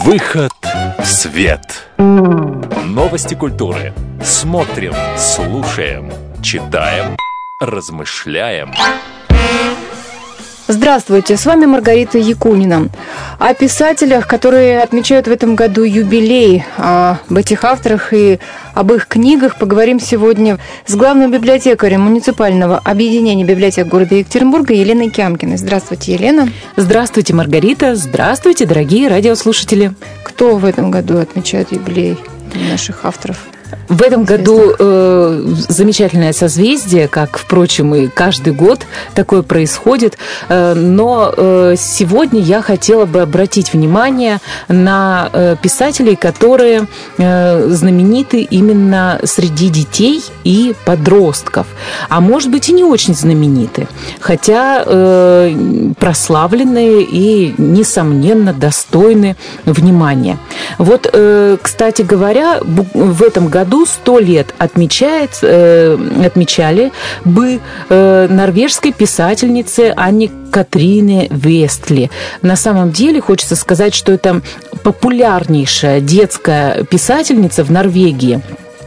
Выход в свет. Новости культуры. Смотрим, слушаем, читаем, размышляем. Здравствуйте, с вами Маргарита Якунина. О писателях, которые отмечают в этом году юбилей, об этих авторах и об их книгах поговорим сегодня с главным библиотекарем муниципального объединения библиотек города Екатеринбурга Еленой Кямкиной. Здравствуйте, Елена. Здравствуйте, Маргарита. Здравствуйте, дорогие радиослушатели. Кто в этом году отмечает юбилей наших авторов? В этом году замечательное созвездие, как, впрочем, и каждый год такое происходит. Но сегодня я хотела бы обратить внимание на писателей, которые знамениты именно среди детей и подростков. А может быть, и не очень знамениты, хотя прославленные и, несомненно, достойны внимания. Вот, кстати говоря, в этом году 100 лет отмечали бы норвежской писательнице Анне Катрине Вестли. На самом деле, хочется сказать, что это популярнейшая детская писательница в Норвегии.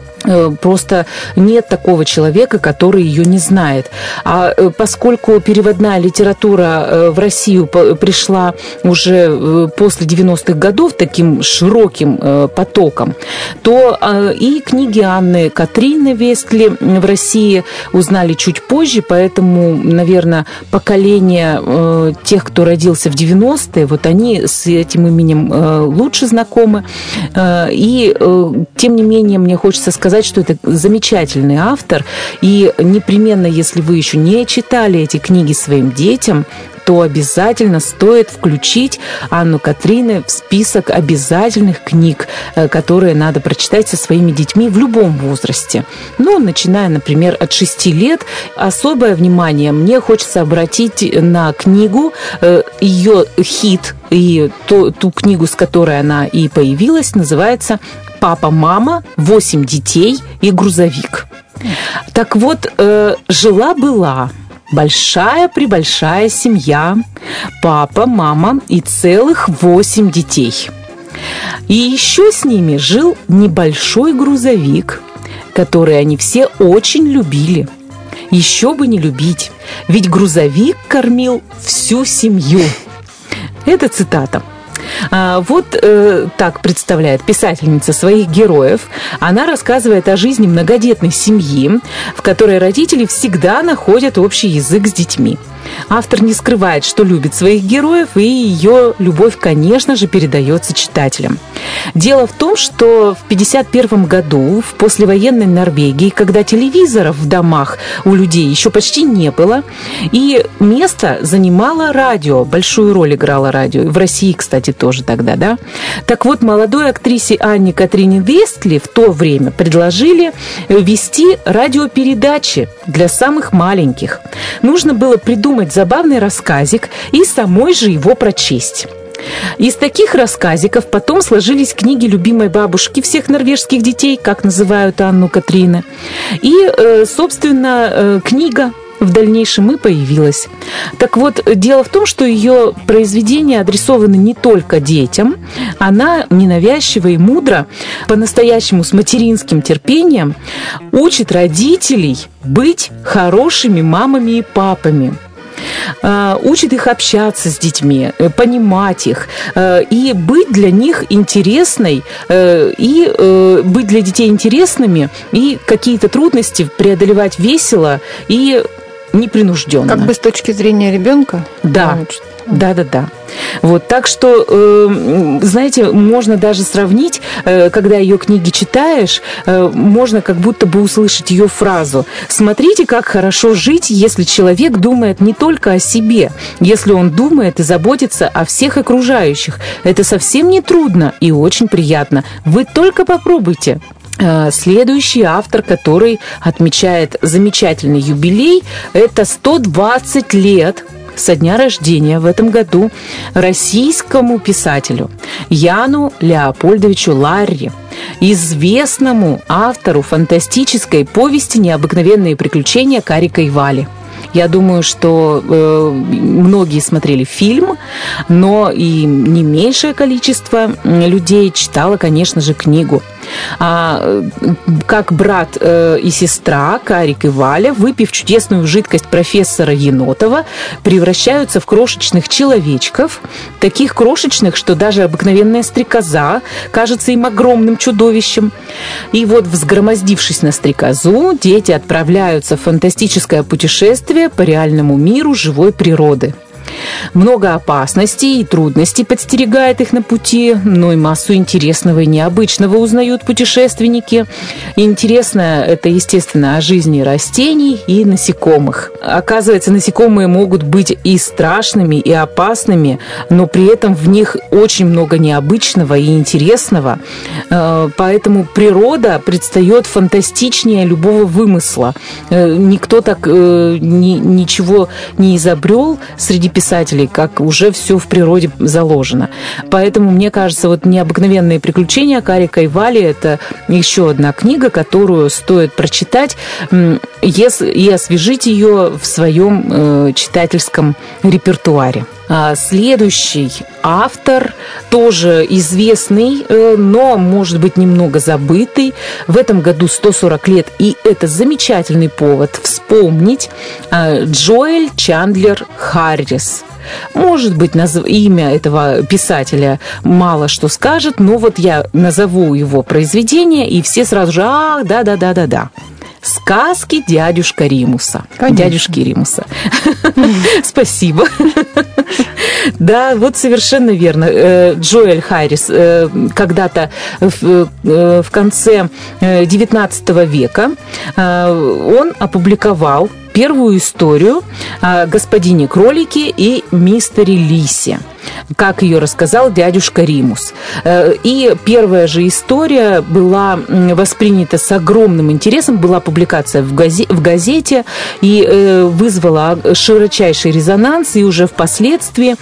Просто нет такого человека, который ее не знает. А поскольку переводная литература в Россию пришла уже после 90-х годов таким широким потоком, то и книги Анны Катрины Вестли в России узнали чуть позже, поэтому, наверное, поколение тех, кто родился в 90-е, вот они с этим именем лучше знакомы. И, тем не менее, мне хочется сказать, что это замечательный автор, и непременно, если вы еще не читали эти книги своим детям, то обязательно стоит включить Анну Катрину в список обязательных книг, которые надо прочитать со своими детьми в любом возрасте. Ну, начиная, например, от 6 лет. Особое внимание мне хочется обратить на книгу, ее хит, и ту книгу, с которой она и появилась, называется «Папа, мама, 8 детей и грузовик». Так вот, жила-была большая-пребольшая семья, папа, мама и целых 8 детей. И еще с ними жил небольшой грузовик, который они все очень любили. Еще бы не любить, ведь грузовик кормил всю семью. Это цитата. Вот так представляет писательница своих героев. Она рассказывает о жизни многодетной семьи, в которой родители всегда находят общий язык с детьми. Автор не скрывает, что любит своих героев, и ее любовь, конечно же, передается читателям. Дело в том, что в 1951 году, в послевоенной Норвегии, когда телевизоров в домах у людей еще почти не было, и место занимало радио, большую роль играло радио. В России, кстати, тоже тогда, да? Так вот, молодой актрисе Анне Катрине Вестли в то время предложили вести радиопередачи для самых маленьких. Нужно было придумать забавный рассказик и самой же его прочесть. Из таких рассказиков потом сложились книги любимой бабушки всех норвежских детей, как называют Анну Катрину. И, собственно, книга в дальнейшем и появилась. Так вот, дело в том, что ее произведения адресованы не только детям. Она ненавязчиво и мудро, по-настоящему с материнским терпением, учит родителей быть хорошими мамами и папами. Учит их общаться с детьми, понимать их и быть для них интересной, и быть для детей интересными, и какие-то трудности преодолевать весело и непринужденно. Как бы с точки зрения ребенка? Да. Да. Вот, так что, знаете, можно даже сравнить, когда ее книги читаешь, можно как будто бы услышать ее фразу: «Смотрите, как хорошо жить, если человек думает не только о себе, если он думает и заботится о всех окружающих. Это совсем не трудно и очень приятно. Вы только попробуйте». Следующий автор, который отмечает замечательный юбилей, это 120 лет со дня рождения в этом году российскому писателю Яну Леопольдовичу Ларри, известному автору фантастической повести «Необыкновенные приключения Карика и Вали». Я думаю, что многие смотрели фильм, но и не меньшее количество людей читало, конечно же, книгу. Как брат и сестра Карик и Валя, выпив чудесную жидкость профессора Енотова, превращаются в крошечных человечков, таких крошечных, что даже обыкновенная стрекоза кажется им огромным чудовищем. И вот, взгромоздившись на стрекозу, дети отправляются в фантастическое путешествие по реальному миру живой природы. Много опасностей и трудностей подстерегает их на пути, но и массу интересного и необычного узнают путешественники. И интересно это, естественно, о жизни растений и насекомых. Оказывается, насекомые могут быть и страшными, и опасными, но при этом в них очень много необычного и интересного. Поэтому природа предстает фантастичнее любого вымысла. Никто так ничего не изобрел среди писателей, как уже все в природе заложено. Поэтому, мне кажется, вот «Необыкновенные приключения» Карика и Вали – это еще одна книга, которую стоит прочитать и освежить ее в своем читательском репертуаре. Следующий автор, тоже известный, но, может быть, немного забытый. В этом году 140 лет, и это замечательный повод вспомнить Джоэль Чандлер Харрис. Может быть, имя этого писателя мало что скажет, но вот я назову его произведение, и все сразу же да. «Сказки дядюшка Римуса». Конечно. Дядюшки Римуса. Спасибо. Да, вот совершенно верно. Джоэль Харрис когда-то в конце XIX века он опубликовал первую историю о господине кролике и мистере Лисе, как ее рассказал дядюшка Римус. И первая же история была воспринята с огромным интересом, была публикация в газете и вызвала широчайший резонанс, и уже впоследствии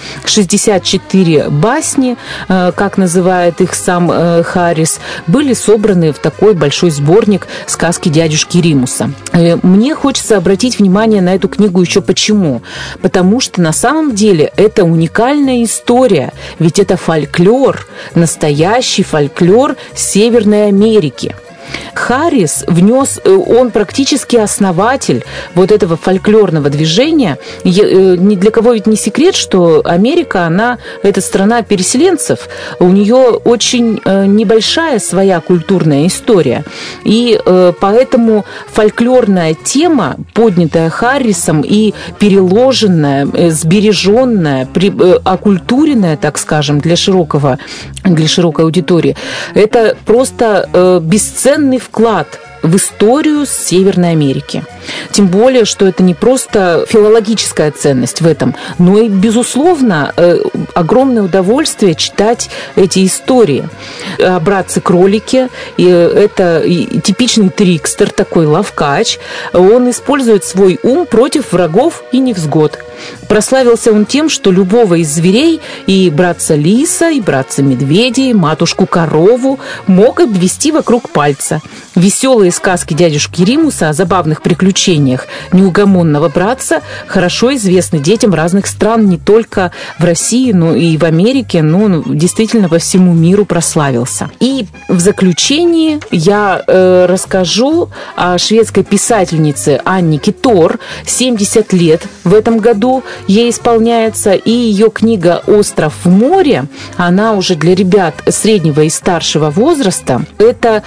64 басни, как называет их сам Харрис, были собраны в такой большой сборник «Сказки дядюшки Римуса». Мне хочется обратить внимание на эту книгу еще почему? Потому что на самом деле это уникальная история, ведь это фольклор, настоящий фольклор Северной Америки. Харрис внес, он практически основатель вот этого фольклорного движения. Ни для кого ведь не секрет, что Америка, это страна переселенцев, у нее очень небольшая своя культурная история. И поэтому фольклорная тема, поднятая Харрисом и переложенная, сбереженная, окультуренная, так скажем, для широкой аудитории, это просто бесценный вклад в историю Северной Америки. Тем более, что это не просто филологическая ценность в этом, но и, безусловно, огромное удовольствие читать эти истории. Братцы-кролики – это типичный трикстер, такой ловкач. Он использует свой ум против врагов и невзгод. Прославился он тем, что любого из зверей, и братца-лиса, и братца-медведя, и матушку-корову, мог обвести вокруг пальца. Веселые сказки дядюшки Римуса о забавных приключениях неугомонного братца хорошо известны детям разных стран, не только в России, но и в Америке, но он действительно по всему миру прославился. И в заключении я расскажу о шведской писательнице Аннике Тор. 70 лет в этом году ей исполняется, и ее книга «Остров в море», она уже для ребят среднего и старшего возраста. Это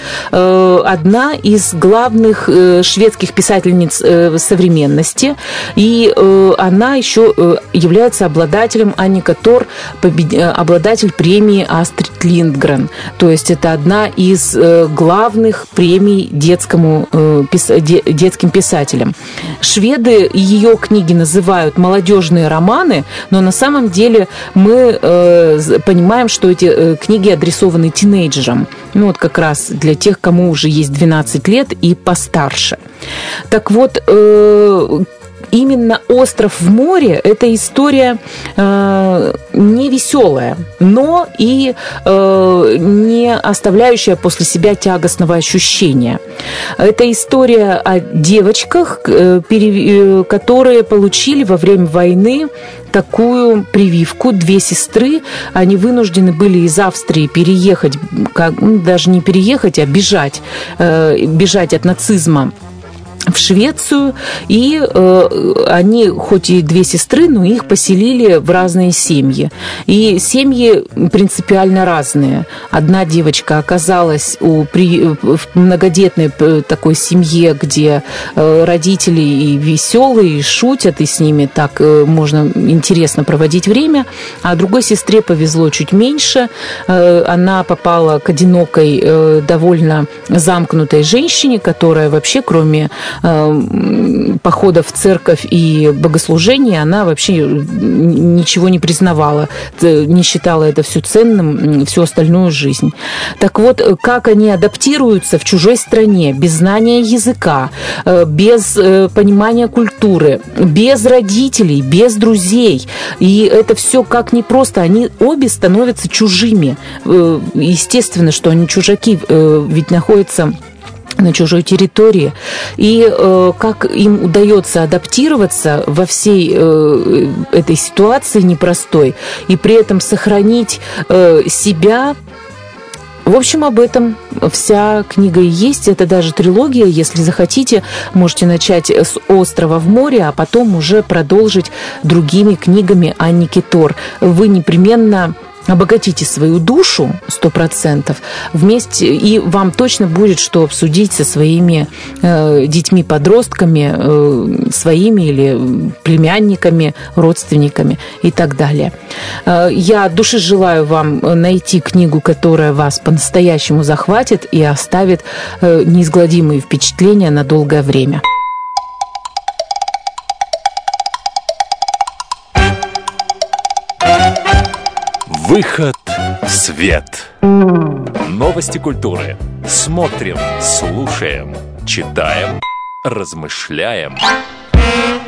одна из главных шведских писательниц современности, и она еще является обладателем, Анника Тор, обладатель премии Астрид Линдгрен. То есть это одна из главных премий детским писателям. Шведы ее книги называют молодежные романы, но на самом деле мы понимаем, что эти книги адресованы тинейджерам. Ну вот как раз для тех, кому уже есть 12 лет и постарше. Так вот, именно «Остров в море» — это история не веселая, но и не оставляющая после себя тягостного ощущения. Это история о девочках, которые получили во время войны такую прививку. 2 сестры, они вынуждены были из Австрии переехать, даже не переехать, а бежать от нацизма в Швецию, и они, хоть и 2 сестры, но их поселили в разные семьи. И семьи принципиально разные. Одна девочка оказалась в многодетной такой семье, где родители и веселые, и шутят, и с ними так можно интересно проводить время, а другой сестре повезло чуть меньше. Она попала к одинокой, довольно замкнутой женщине, которая вообще, кроме похода в церковь и богослужения, она вообще ничего не признавала, не считала это все ценным всю остальную жизнь. Так вот, как они адаптируются в чужой стране, без знания языка, без понимания культуры, без родителей, без друзей. И это все как непросто. Они обе становятся чужими. Естественно, что они чужаки, ведь находятся на чужой территории, и как им удается адаптироваться во всей этой ситуации непростой, и при этом сохранить себя. В общем, об этом вся книга и есть. Это даже трилогия. Если захотите, можете начать с «Острова в море», а потом уже продолжить другими книгами Анни Китор. Вы непременно обогатите свою душу 100% вместе, и вам точно будет что обсудить со своими детьми-подростками, своими или племянниками, родственниками и так далее. Я от души желаю вам найти книгу, которая вас по-настоящему захватит и оставит неизгладимые впечатления на долгое время. Выход в свет. Новости культуры. Смотрим, слушаем, читаем, размышляем.